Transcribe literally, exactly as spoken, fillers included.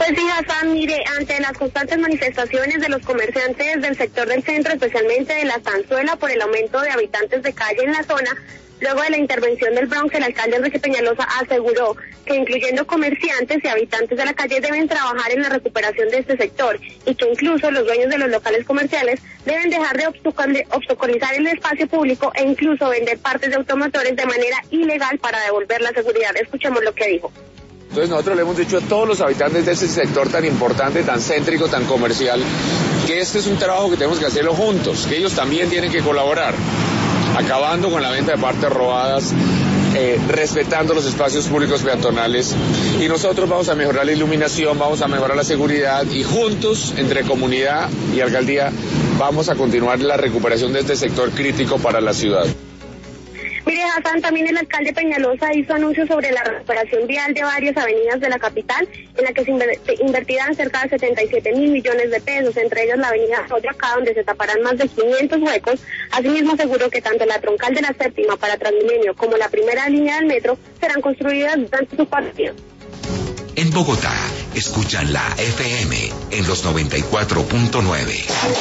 Pues sí, Hassan, mire, ante las constantes manifestaciones de los comerciantes del sector del centro, especialmente de la Zanzuela, por el aumento de habitantes de calle en la zona, luego de la intervención del Bronx, el alcalde Enrique Peñalosa aseguró que incluyendo comerciantes y habitantes de la calle deben trabajar en la recuperación de este sector y que incluso los dueños de los locales comerciales deben dejar de obstaculizar el espacio público e incluso vender partes de automotores de manera ilegal para devolver la seguridad. Escuchemos lo que dijo. Entonces nosotros le hemos dicho a todos los habitantes de este sector tan importante, tan céntrico, tan comercial, que este es un trabajo que tenemos que hacerlo juntos, que ellos también tienen que colaborar, acabando con la venta de partes robadas, eh, respetando los espacios públicos peatonales, y nosotros vamos a mejorar la iluminación, vamos a mejorar la seguridad, y juntos, entre comunidad y alcaldía, vamos a continuar la recuperación de este sector crítico para la ciudad. Mire, Hassan, también el alcalde Peñalosa hizo anuncios sobre la recuperación vial de varias avenidas de la capital, en la que se invertirán cerca de setenta y siete mil millones de pesos, entre ellas la avenida Boyacá, donde se taparán más de quinientos huecos. Asimismo, aseguró que tanto la troncal de la séptima para Transmilenio como la primera línea del metro serán construidas durante su partido. En Bogotá, escuchan la F M en los noventa y cuatro punto nueve.